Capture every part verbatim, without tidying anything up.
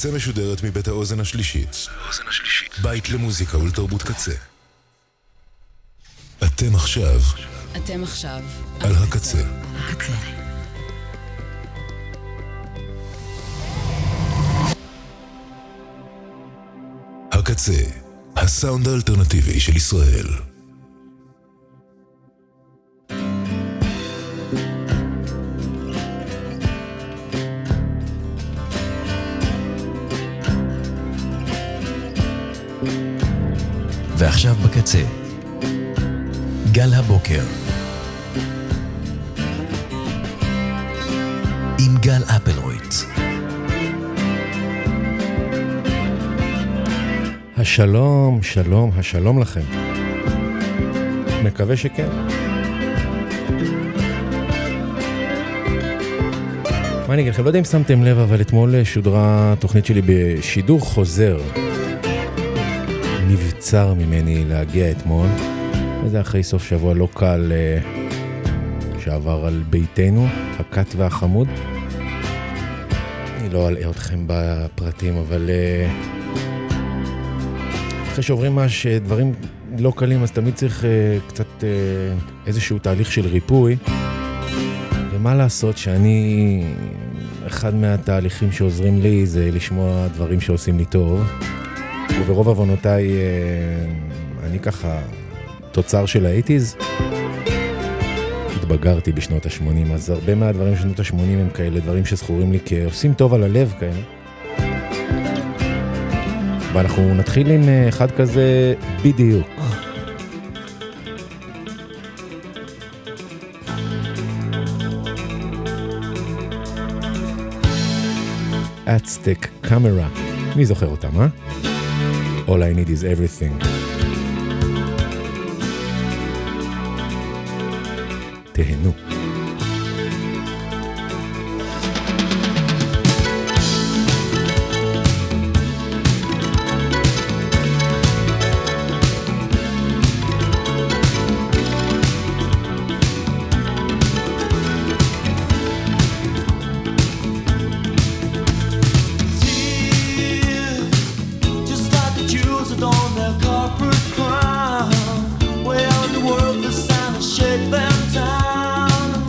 הקצה משודרת מבית האוזן השלישית. בית למוזיקה ולתרבות קצה. אתם עכשיו. אתם עכשיו. על הקצה. הקצה. הקצה, הסאונד האלטרנטיבי של ישראל. ועכשיו בקצה, גל הבוקר עם גל אפלרויט. השלום, שלום, השלום לכם. מקווה שכן. מה אני אגיד לכם? לא יודע אם שמתם לב, אבל אתמול שודרה תוכנית שלי בשידור חוזר. נבצר ממני להגיע אתמול, וזה אחרי סוף שבוע לא קל שעבר על ביתנו, הקט והחמוד. אני לא אלאה אתכם בפרטים, אבל אחרי שעוברים ממש דברים לא קלים, אז תמיד צריך קצת איזשהו תהליך של ריפוי, ומה לעשות שאני, אחד מהתהליכים שעוזרים לי זה לשמוע דברים שעושים לי טוב, וברוב עוונותיי אני ככה תוצר של האייטיז. התבגרתי בשנות ה-שמונים, אז הרבה מהדברים בשנות ה-שמונים הם כאלה דברים שזכורים לי כעושים טוב על הלב כאלה. ואנחנו נתחיל עם אחד כזה בדיוק. Aztec Camera. מי זוכר אותם, אה? All I need is everything. תהנו. Well, the world is trying to shake them down.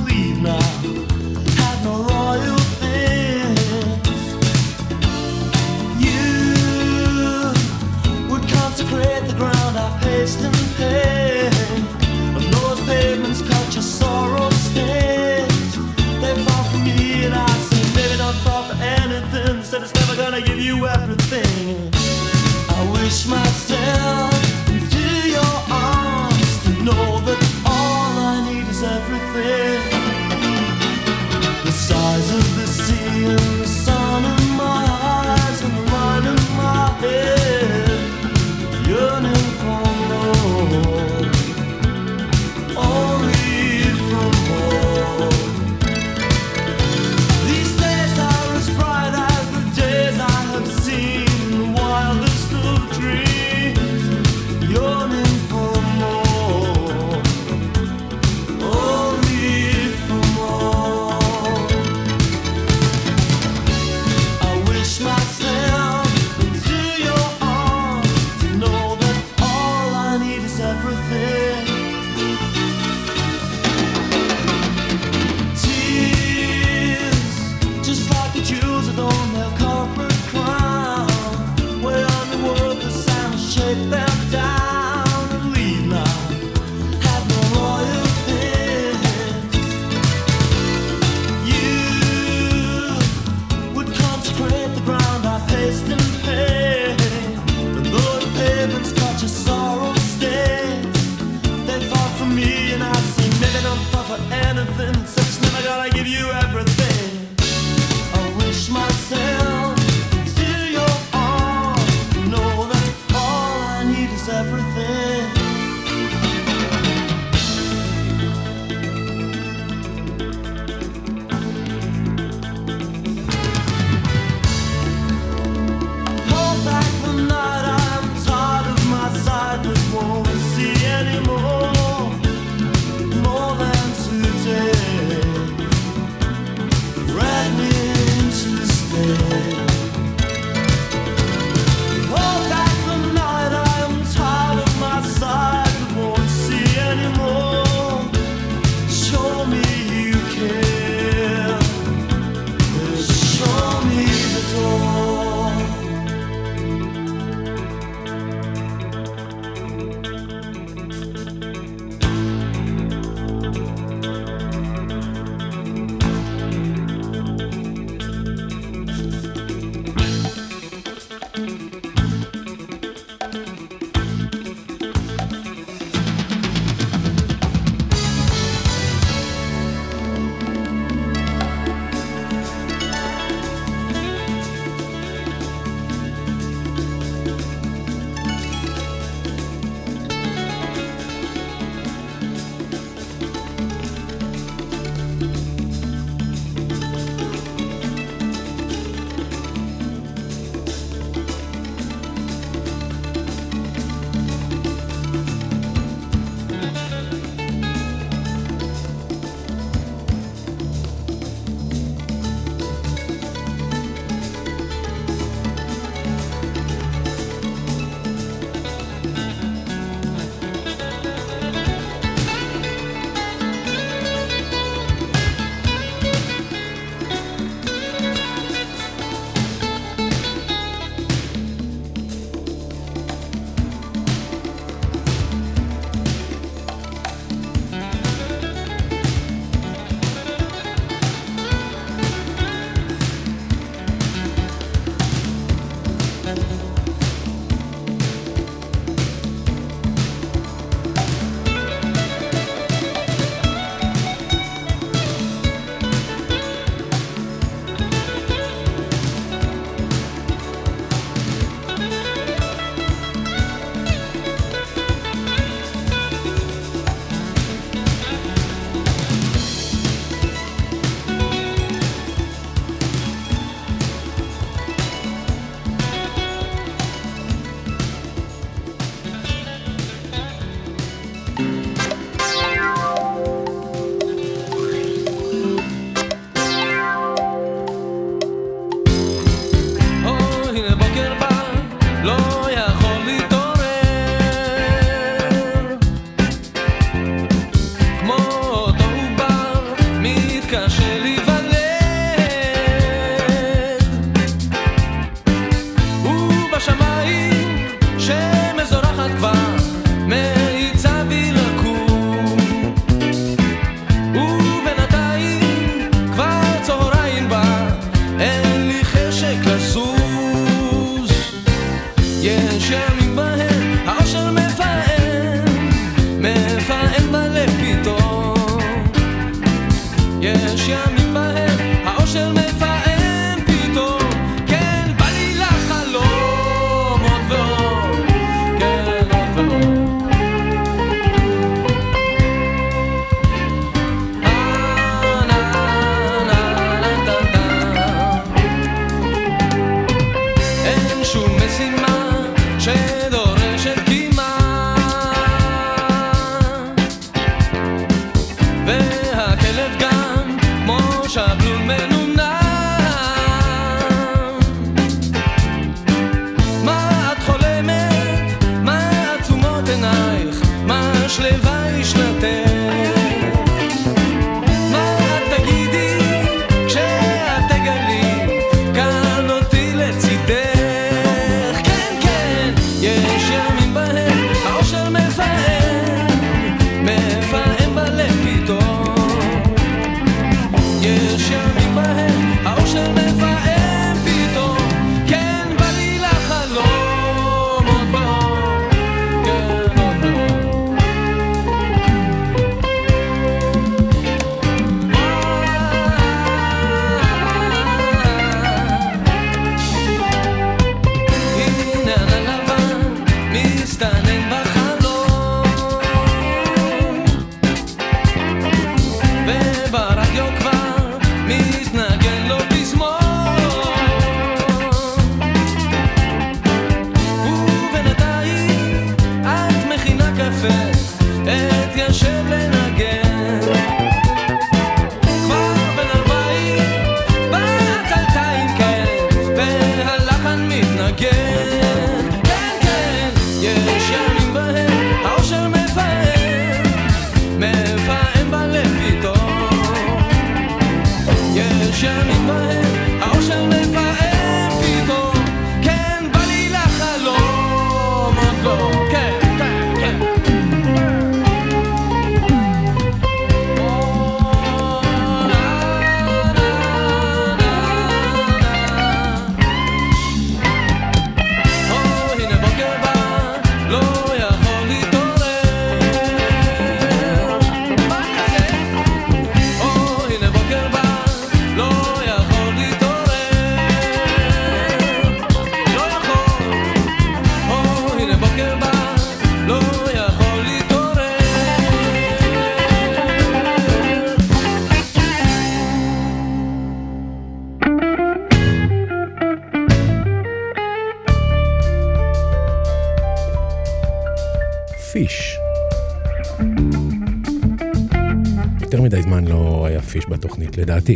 יותר מדי זמן לא היה פיש בתוכנית, לדעתי.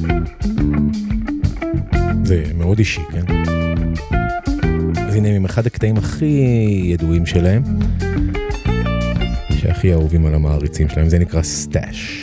זה מאוד אישי, כן? אז הנה עם אחד הקטעים הכי ידועים שלהם, שהכי אהובים על המעריצים שלהם, זה נקרא סטאש.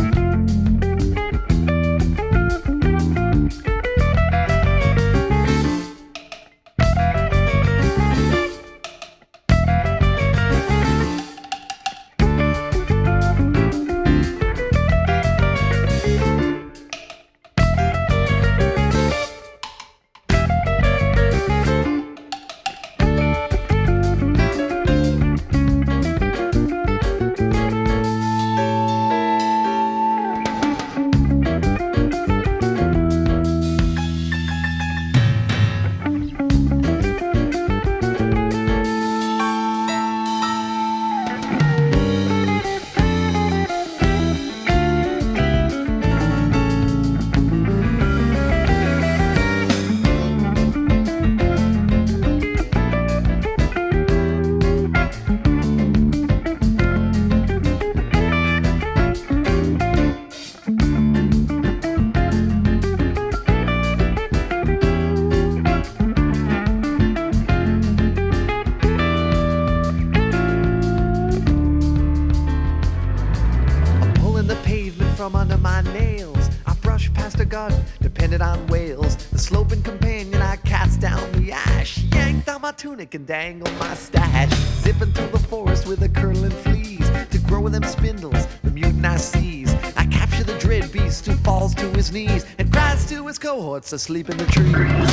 And dangle my stash, zipping through the forest with a curling fleas to grow them spindles, the mutant I seize. I capture the dread beast who falls to his knees and cries to his cohorts asleep in the trees.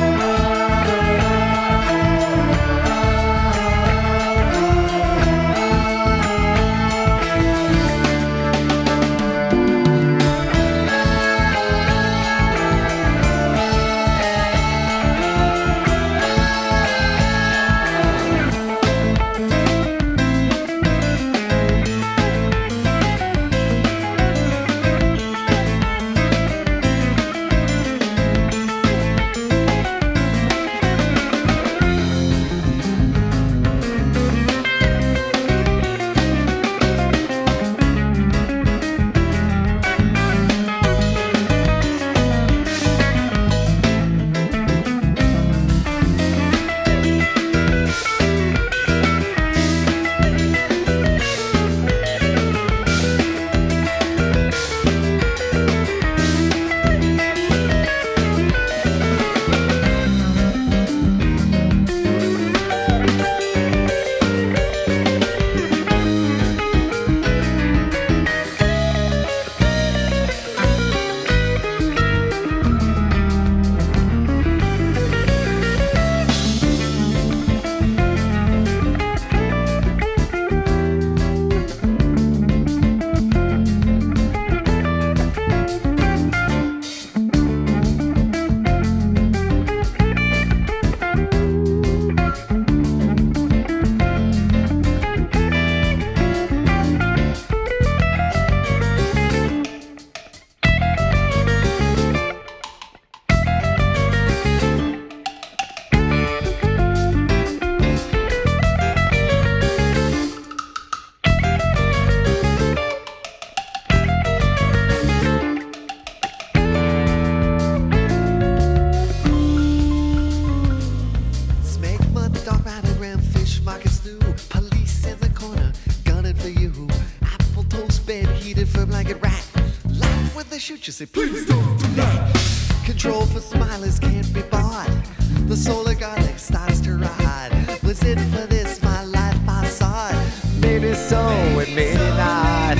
You say, please don't do that. Control for smilers can't be bought. The solar garlic starts to rot. Was it for this my life I sought? Maybe so, and maybe not.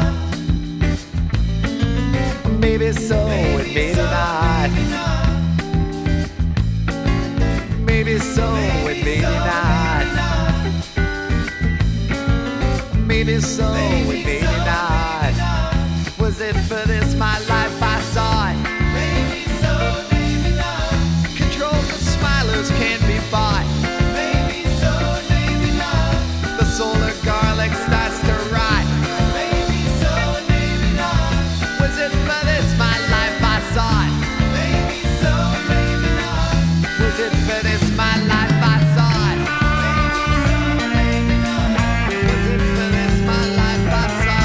Maybe so, and maybe not. Maybe so, and maybe not. Maybe so, and maybe not. Was it for this my life I sought? Maybe so, maybe not. Control the smilers can't be bought. Maybe so, maybe not. The solar garlic starts to rot. Maybe so, maybe not. Was it for this my life I sought? Maybe so, maybe not. Was it for this my life I sought? Maybe so, maybe not. Was it for this my life I sought?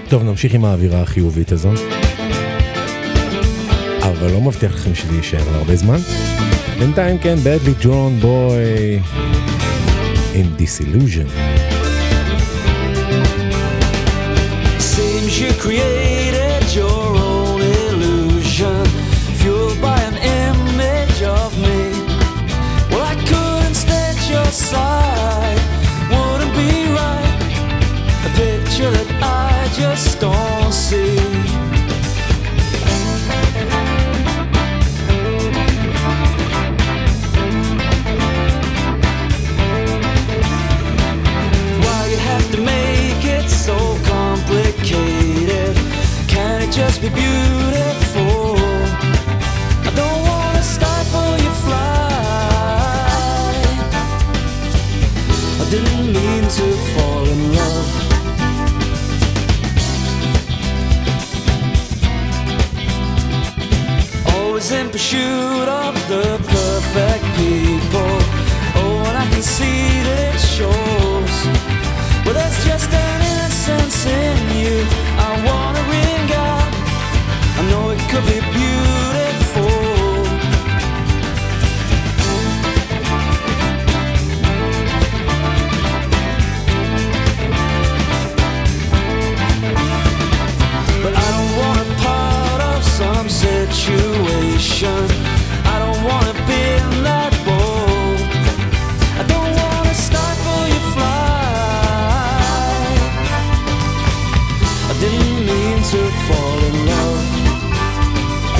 טוב, נמשיך עם האווירה החיובית הזאת. אבל לא מבטיח לכם שזה יישאר להרבה זמן. בינתיים כן, Badly Drawn Boy עם Disillusion. Seems you created your own illusion, fueled by an image of me. Well, I couldn't stand your side, wouldn't be right. A picture that I just don't see. So complicated, can it just be beautiful? I don't wanna stifle your flight. I didn't mean to fall in love. Always in pursuit of the perfect people. Oh, and I can see that it shows. But that's just an innocence in you. I wanna ring out. I know it could be beautiful. But I don't want a part of some situation. I don't wanna be in that boat. I don't wanna stifle your flight. Didn't mean to fall in love.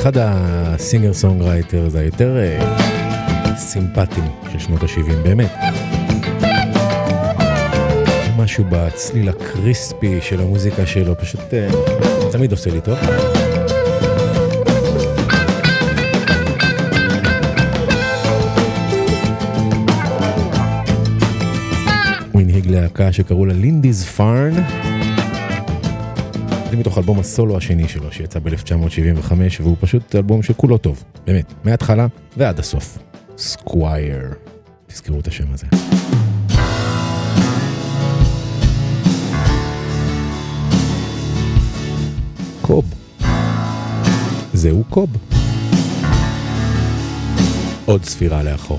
אחד הסינגר סונגרייטר זה היותר סימפטיים של שנות ה-שבעים, באמת. משהו בצליל הקריספי של המוזיקה שלו, פשוט תמיד עושה לי טוב. הוא הנהיג להקה שקראו לה לינדיז פארן. זה מתוך אלבום הסולו השני שלו שיצא ב-אלף תשע מאות שבעים וחמש, והוא פשוט אלבום שכולו טוב, באמת, מההתחלה ועד הסוף. סקווייר, תזכרו את השם הזה. קוב. זהו קוב. עוד ספירה לאחור.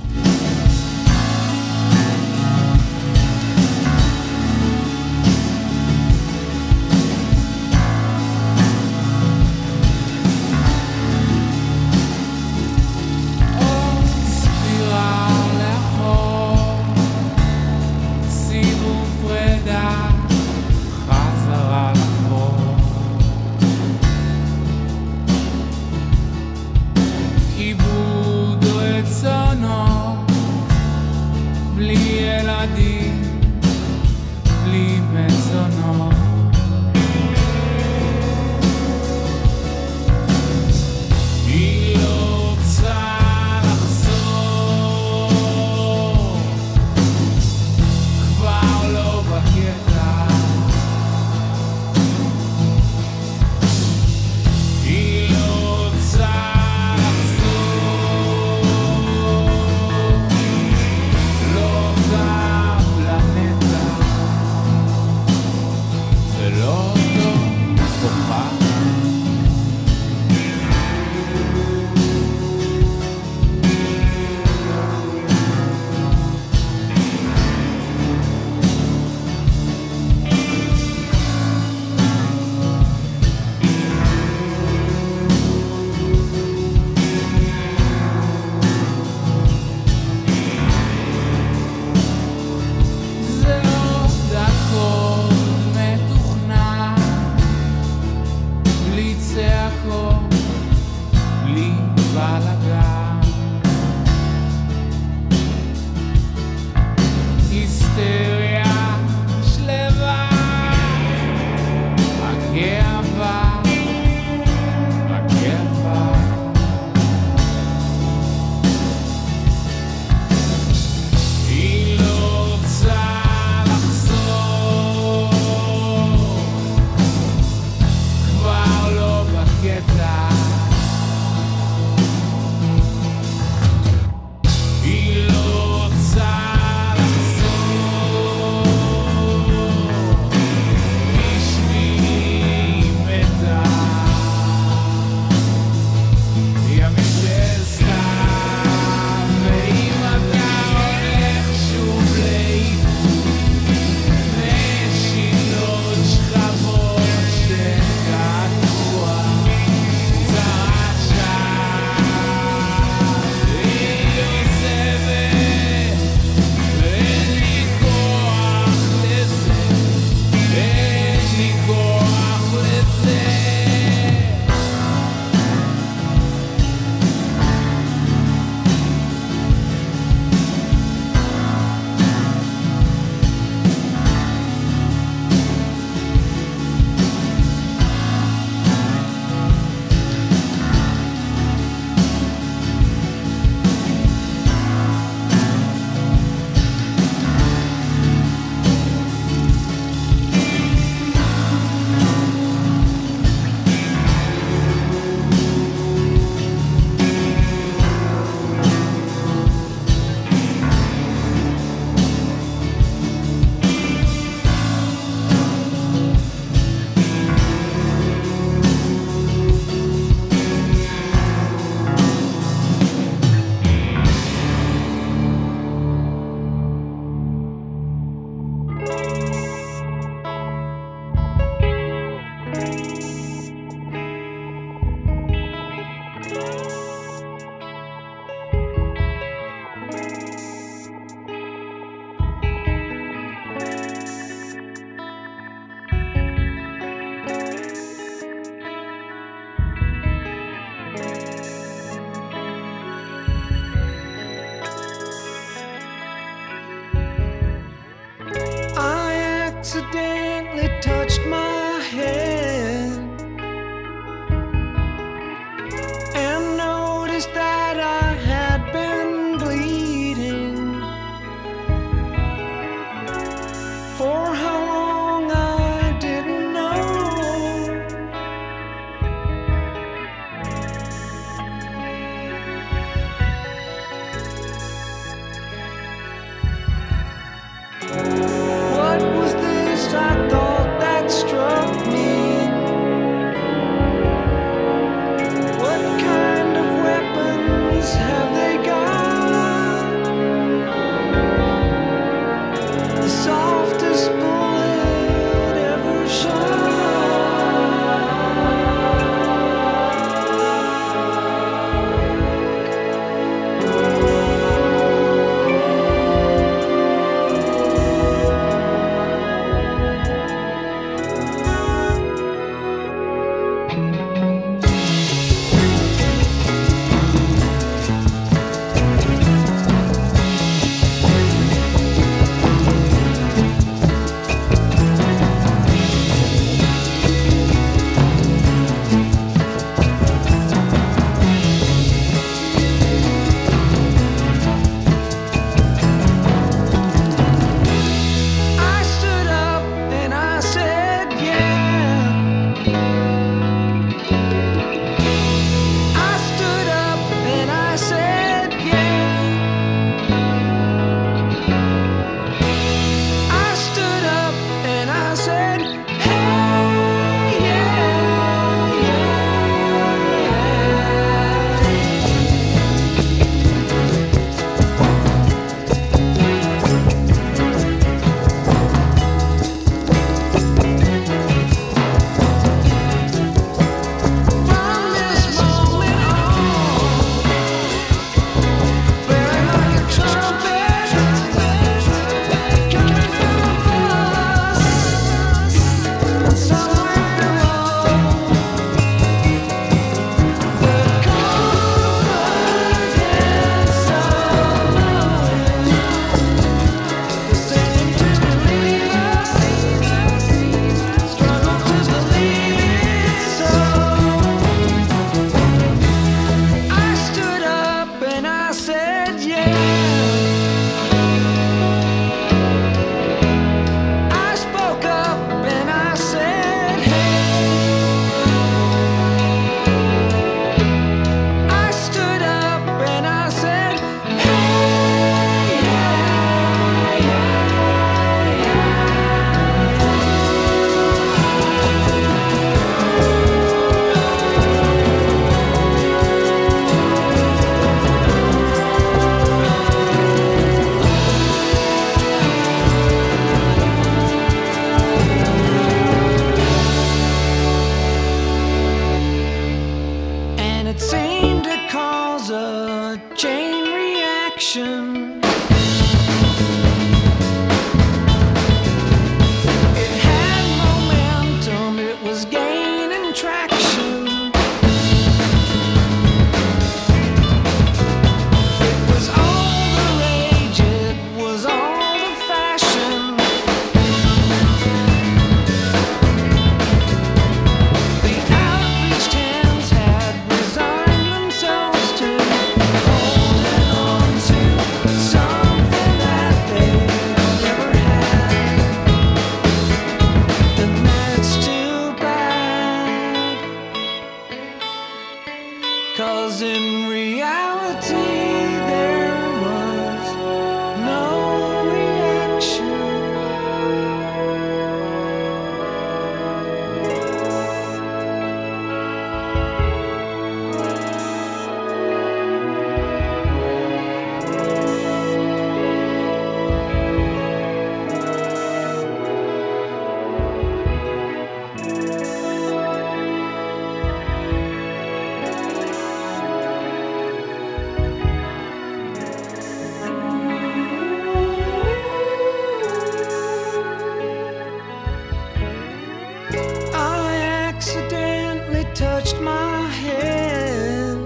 touched my head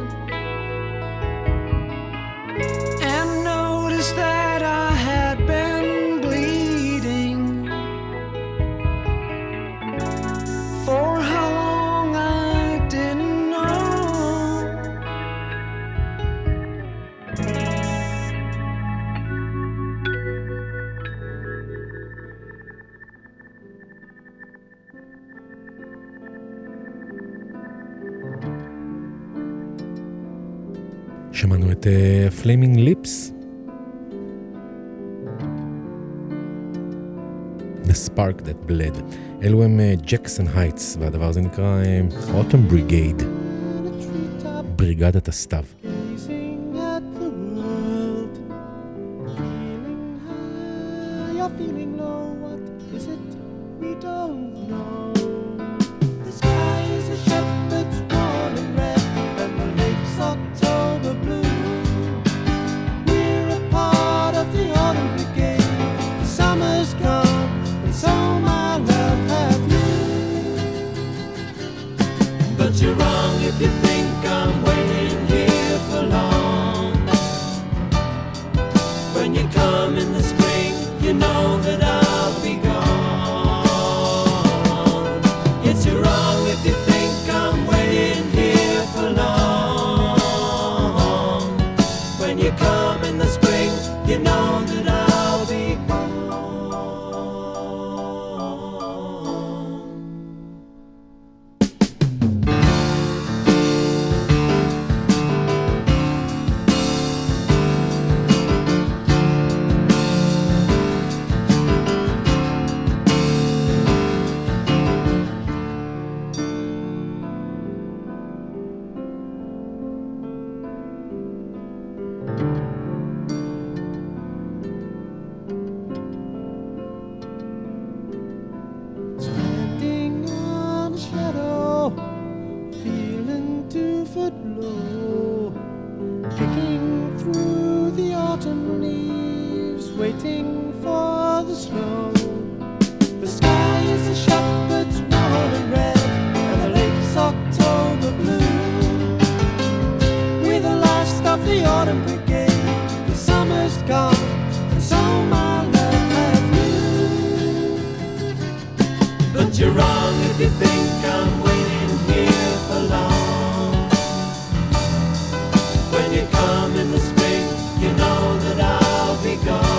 and noticed that I had been bleeding. For how long I didn't know. שמענו את פליימינג ליפס, The Spark That Bled. אלו הם ג'קסון הייטס, והדבר הזה נקרא Autumn Brigade, בריגדת הסתיו. Gazing at the world, feeling high, you're feeling low. What is it? We don't know. The sky is a shepherd's worn and red, and the lake's October blue. We're a part of the autumn brigade. The summer's gone, and so my love have you. But you're wrong if you think I'm waiting here for long. When you come in the spring, you know that I'll be gone. Yes, you're wrong if you think I'm waiting here for long. When you come in the spring, you know that I'll be gone. Standing on a shadow, feeling two foot low, picking through the autumn leaves, waiting for the snow. The sky is a shepherd's worn and red, and the lake's October blue. We're the last of the autumn brigade. The summer's gone, and so my love have you. But you're wrong if you think I'm waiting here for long. When you come in the spring, you know that I'll be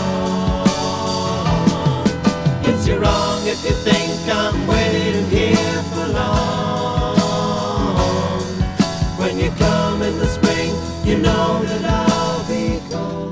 gone. Yes, you're wrong if you think I'm waiting here for long. When you come in the spring, you know that I'll be gone.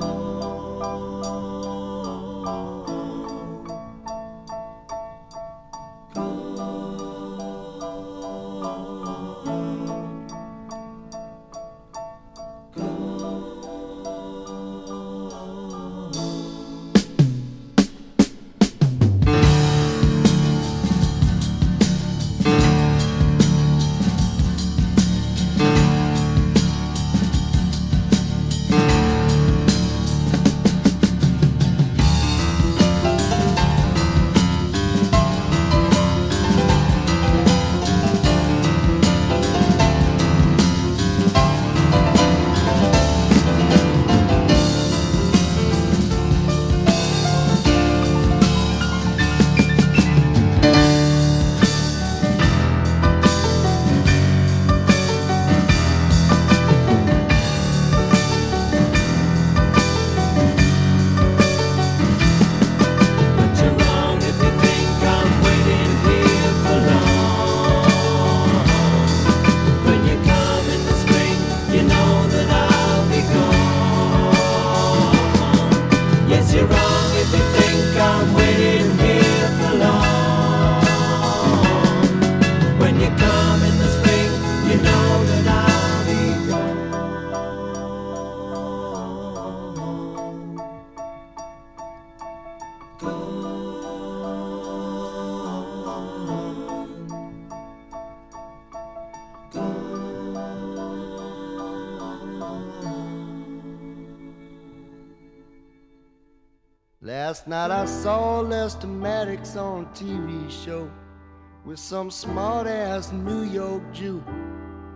Last night I saw Lester Maddox on a T V show with some smart-ass New York Jew.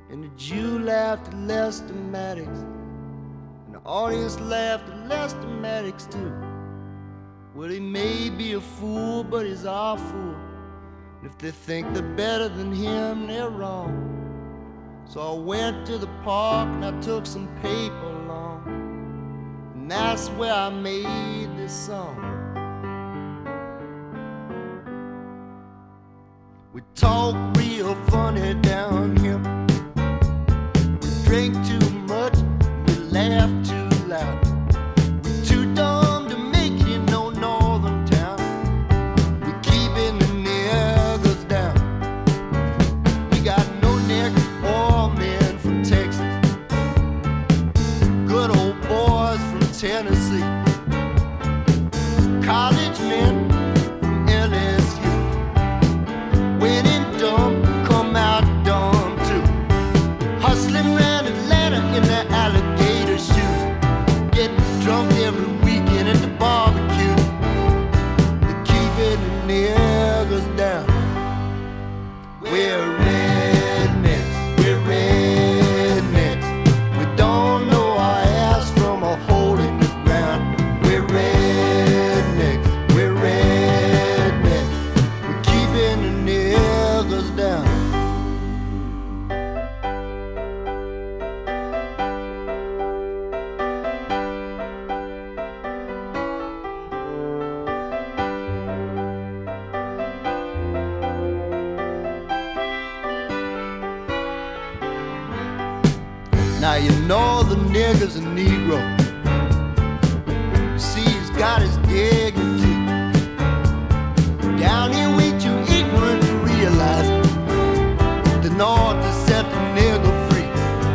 And the Jew laughed at Lester Maddox, and the audience laughed at Lester Maddox too. Well, he may be a fool, but he's our fool. And if they think they're better than him, they're wrong. So I went to the park and I took some paper along, and that's where I made this song. We talk real funny down here. We drink too much, we laugh too loud. We're too dumb to make it in no northern town. We're keeping the niggas down. We got no niggas or men from Texas, good old boys from Tennessee, college men from L S U. When in dumb, come out dumb too. Hustling around Atlanta in their alligator shoes, getting drunk every weekend at the barbecue. They're keeping the niggas down. We're rednecks, we're rednecks. We don't know our ass from a hole in the ground. We're rednecks, we're rednecks. We're keeping the niggas down. Now you know the nigger's a Negro. You see he's got his dignity. Down here we too ignorant to realize the North has set the nigger free.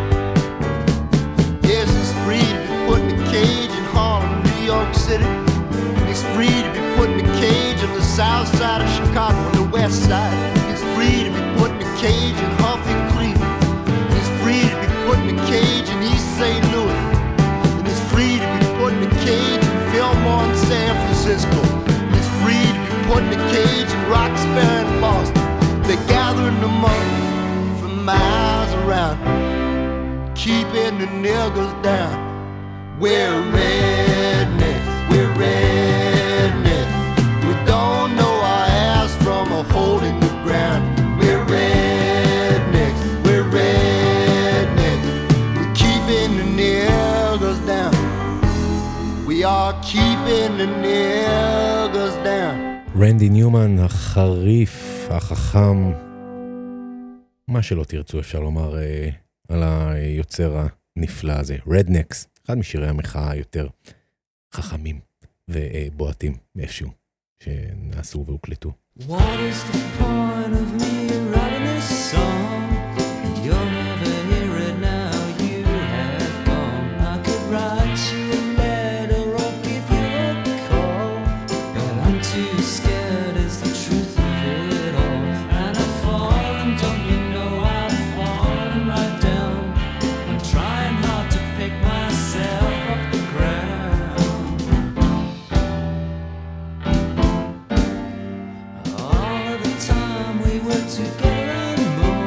Yes, he's free to be put in a cage in Harlem, New York City. He's free to be put in a cage on the south side of Chicago, on the west side. He's free to be put in a cage in Huffy, Cleveland. He's free to be put in a cage in East Saint Louis. And he's free to be put in a cage in Fillmore and San Francisco. He's free to be put in a cage in Roxbury and Boston. They're gathering them up from miles around, keeping the niggas down. We're rednecks, we're rednecks. We don't know our ass from a hole in the ground. We're rednecks, we're rednecks. We're keeping the niggas down. We are keeping the niggas down. רנדי ניומן החריף, החכם, מה שלא תרצו אפשר לומר אה, על היוצר הנפלא הזה, רדנקס, אחד משירי המחאה היותר חכמים ובועטים איפשהו שנעשו והוקלטו. What is the point of me writing this song? You'll never hear it now, you have gone. I could write you a letter or give you a call, but I'm too scared is the truth of it all. And I've fallen, don't you know I've fallen right down. I'm trying hard to pick myself off the ground. All of the time we were together and more.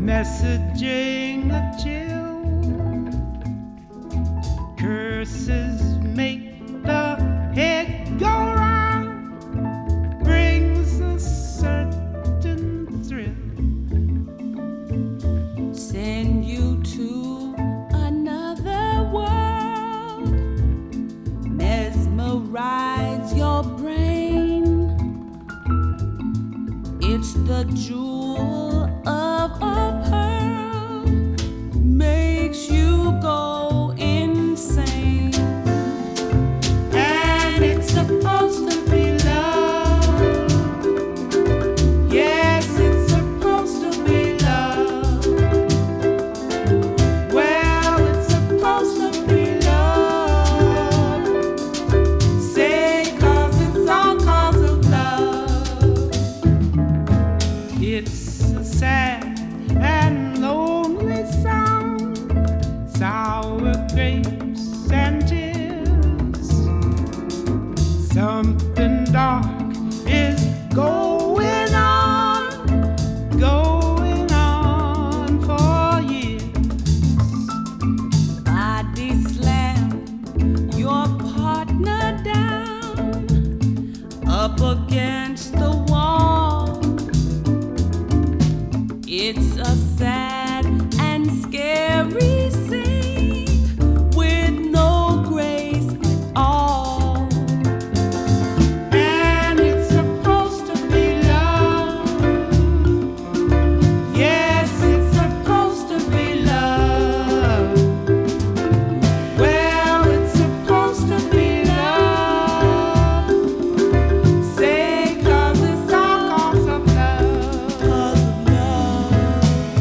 messaging a chill. Curses make the head go round, brings a certain thrill. Send you to another world, mesmerize your brain. It's the jewel of a pearl, makes you go insane. And it's supposed to be love. Yes, it's supposed to be love. Well, it's supposed to be love. Say, 'cause it's all 'cause of love. It's a sad and lonely sound, sour grapes and tears. Something dark is going on, going on for years. Body slam your partner down up against the wall. It's a sad and scary scene with no grace at all. And it's supposed to be love. Yes, it's supposed to be love. Well, it's supposed to be love. Say, 'cause it's all 'cause of love. 'Cause of love.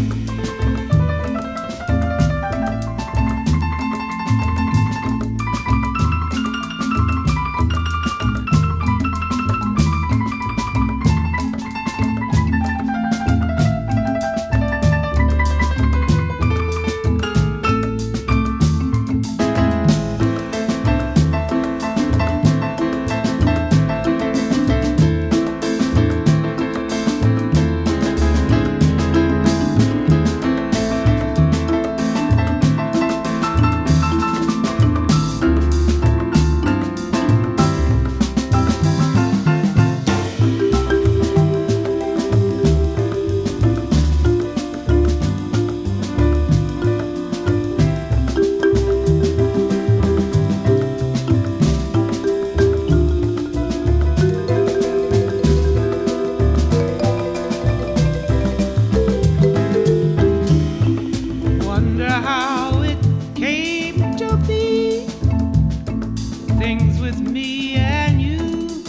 Wonder how it came to be. Things with me and you.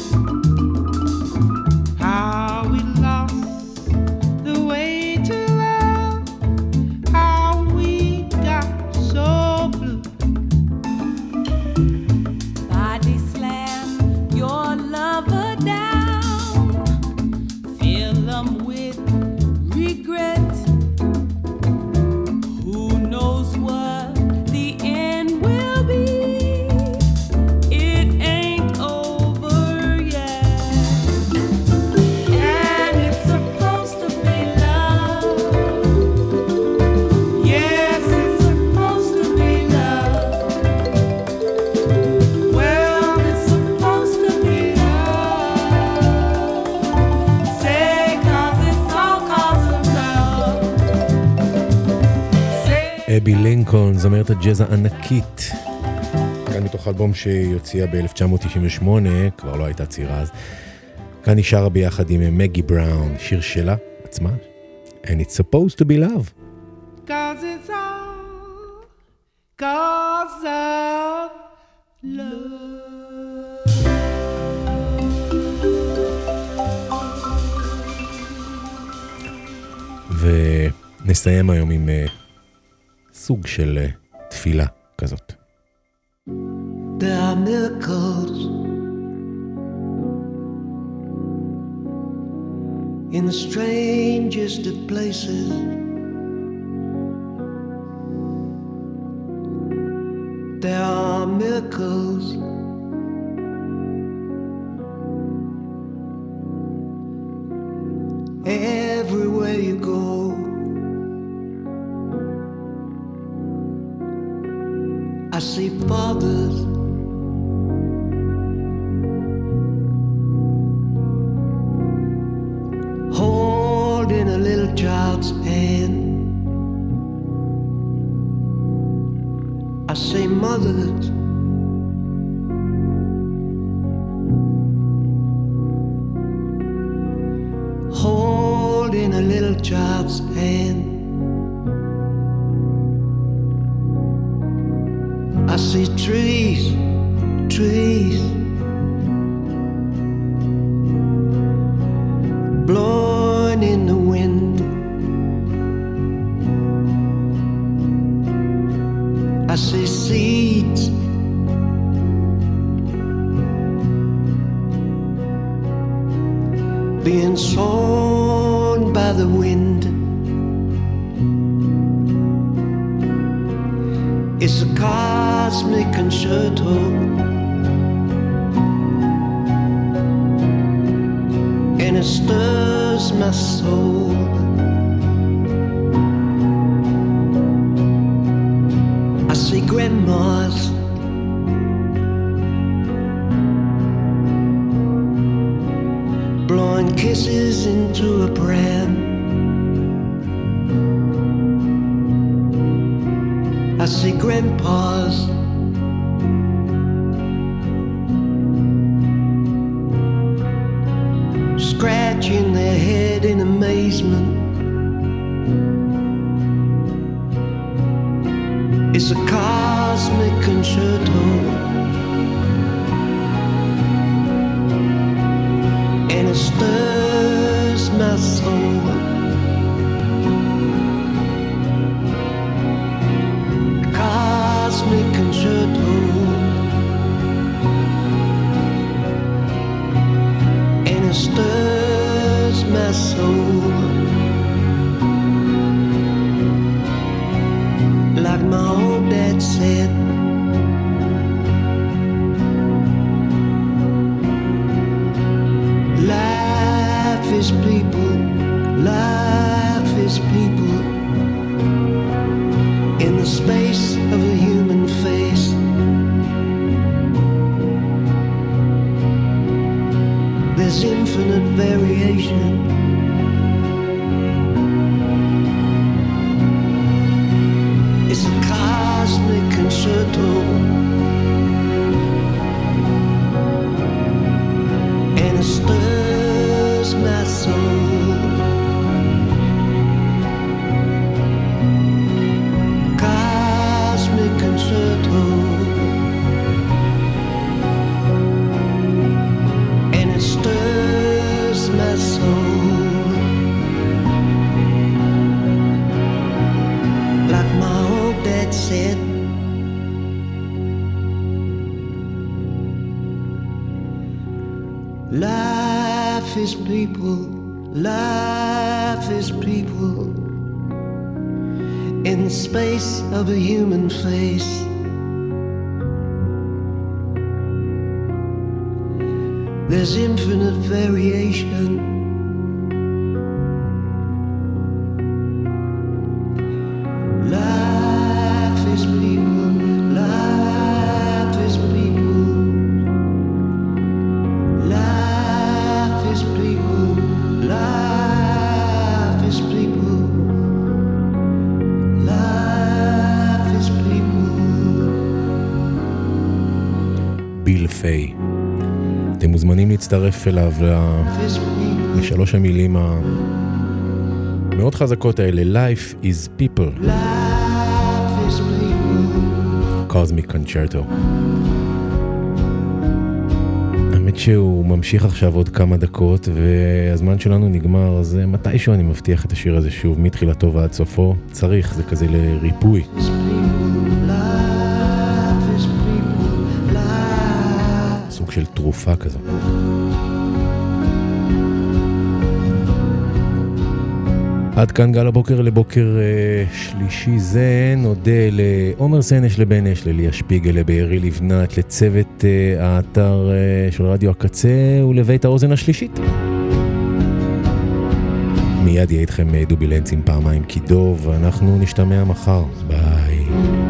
How we lost the way to love. How we got so blue. Body slam your lover down, fill 'em with regret. Who knows what the end will be? It ain't over yet. And it's supposed to be love. Yes, it's supposed to be love. Well, it's supposed to be love. Say, 'cause it's all 'cause of love. Say. אבי לינקולן, זמרת הג'אז הענקית. כאן מתוך אלבום שהיא הוציאה ב-אלף תשע מאות תשעים ושמונה, כבר לא הייתה צעירה אז. כאן היא שרה ביחד עם מגי בראון, שיר שלה עצמה. And it's supposed to be love. 'Cause it's all 'cause of love. ונסיים היום עם uh, סוג של uh, תפילה כזאת. There are miracles in the strangest of places. There are miracles everywhere you go. I see fathers holding a little child's hand. I see mothers holding a little child's hand. I see trees, trees blowing in the wind. I see seeds being sown by the wind. It's a cosmic concerto, and it stirs my soul. I see grandmas blowing kisses into a pram. I see grandpas scratching their head in amazement. It's a cosmic concerto, and it stirs my soul. Cosmic concerto, and it stirs my soul. Like my old dad said, life is people, life is people in the space of a human face. There's infinite variation. It's a cosmic concerto, and it stirs my soul. Cosmic concerto, and it stirs my soul. Like my old dad said, life is people, life is people in the space of a human face. There's infinite variation. Life is people, life is people. Life is people, life is people. Life is people. ביל פיי. אתם מוזמנים להצטרף אליו לשלוש המילים המאוד חזקות האלה. Life is people. Life is people. Cosmic Concerto. האמת שהוא ממשיך עכשיו עוד כמה דקות והזמן שלנו נגמר, אז מתישהו אני מבטיח את השיר הזה שוב מתחילתו ועד סופו. צריך, זה כזה לריפוי. סוג של תרופה כזו. עד כאן גל הבוקר לבוקר uh, שלישי זה. נודה לעומר סנש, לבן אש, לליה שפיגל, לבארי לבנת, לצוות uh, האתר uh, של רדיו הקצה ולבית האוזן השלישית. מיד יהיה איתכם דובי לנץ עם פעמיים כי דוב, ואנחנו נשתמע מחר. ביי.